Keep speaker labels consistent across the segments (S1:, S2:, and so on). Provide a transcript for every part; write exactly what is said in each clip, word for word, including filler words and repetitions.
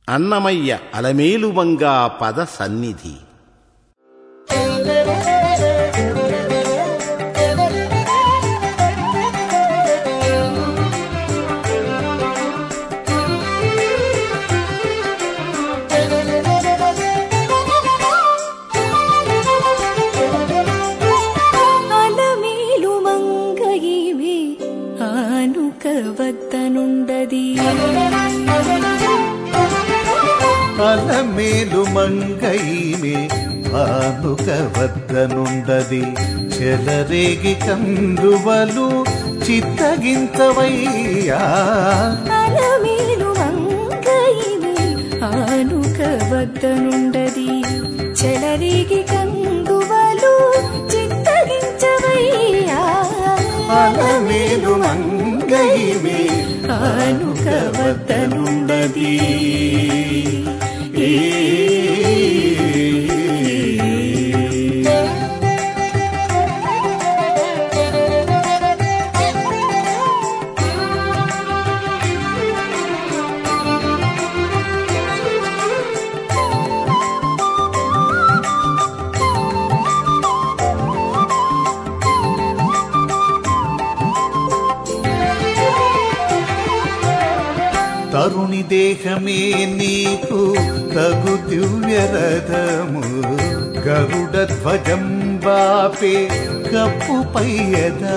S1: అన్నమయ్య అలమేలుమంగా పద సన్నిధి.
S2: అలమేలు మంగైమే ఆనుక వద్దనుండది చెలరేగి కందువలు చిత్తగింతవయ్యా.
S3: అలమేలు మంగైమే ఆనుక వద్దనుండది చెలరేగి కందువలు చిత్తగించవయ్యా.
S2: అలమేలు మంగైమే ఆనుక వద్దనుండది. తరుణి దేహమే నీకు తగు దివ్యరథము గరుడ ధ్వజం బాపే కప్పు పయ్యదా.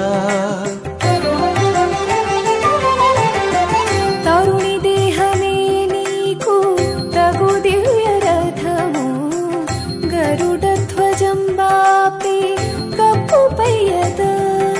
S3: తరుణి దేహమే నీకు తగు దివ్యరథము గరుడ ధ్వజం బాపే కప్పు పయ్యదా.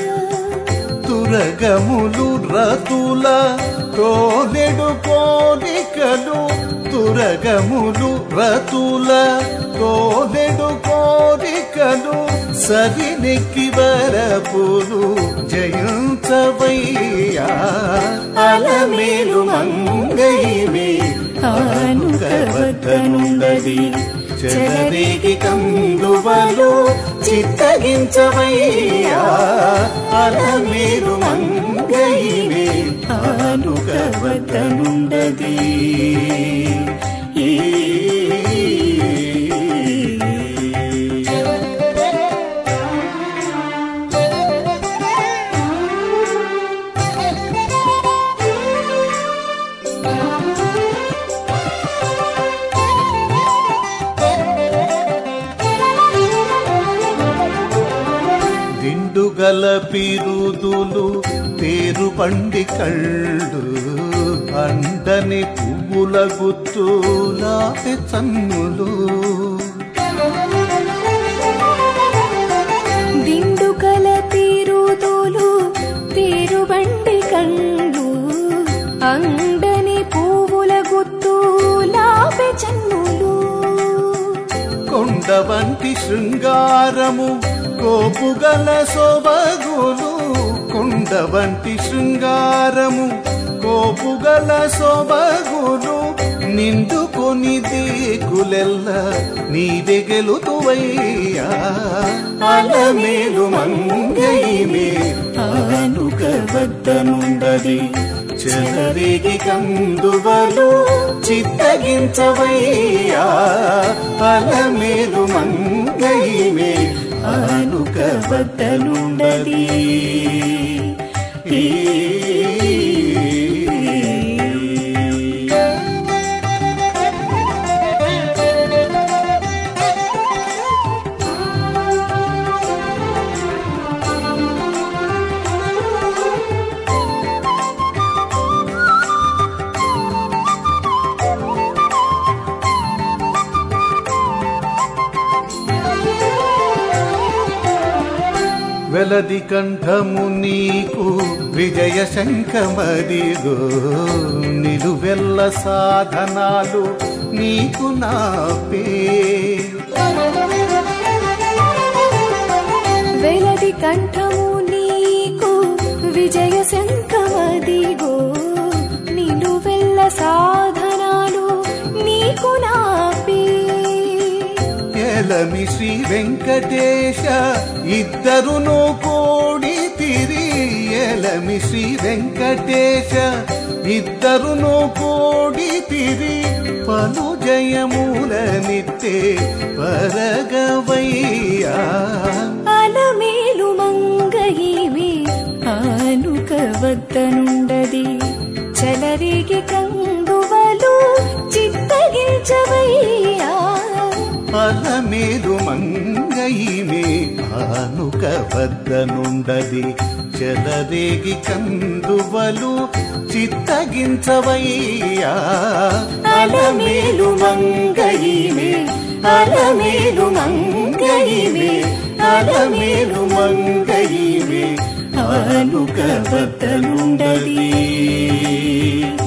S2: తురగములు రతుల తోలెడు కోరికలు తురగములు రతుల తోలెడు కోరికలు సరినెక్కి వరపులు జయించవయ్యా. అలమేలు మంగైమే ఆనుక వద్దనుండది చెలరేగి కందువలు చిత్తగించవయ్యా. అలమేలు మంగైమే ఆనుక వద్దనుండది. దిండుగల పిరుదులు తేరు పండి కళ్ళు అండని పువ్వుల గుత్తులాపే చన్నులు.
S3: దిండుగల పిరుదులు తేరు బండి కళ్ళు అండని పువ్వుల గుత్తులాపే చన్నులు.
S2: కొండ వంటి శృంగారము కోపుగల సొబగులు కొండ వంటి శృంగారము కోపుగల సొబగులు నిండుకొని దిక్కులెల్ల నీవే గెలుతువయ్యా. అలమేలు మంగైమే ఆనుక వద్దనుండది చెలరేగి కందువలు చిత్తగించవయ్యా. అలమేలు మంగైమే ఆనుక వద్దనుండది. వెలది కంఠము నీకు విజయ శంఖమదిగో నిలువెల్ల సాధనాలు నీకు నాపే.
S3: వెలది కంఠము నీకు విజయ శంఖమదిగో నిలువెల్ల సాధనాలు నీకు నాపే.
S2: ఎలమి శ్రీ వెంకటేశ ఇద్దరును కోడి తిరి ఎలమి శ్రీ వెంకటేశ ఇద్దరును కోడి తిరి పలు జయములనిత్తే పరగవయ్యా
S3: అలమేలు మంగయివి ఆనుక వద్దనుండది చలరేగి కందువలు చిత్తగించవయ్యా
S2: అలమేలు మంగయిమే ఆనుక వద్దనుండది చెలరేగి కందువలు చిత్తగించవయ్యా
S3: అలమేలు మంగయిమే అలమేలు మంగయిమే
S2: అలమేలు మంగయిమే ఆనుక వద్దనుండది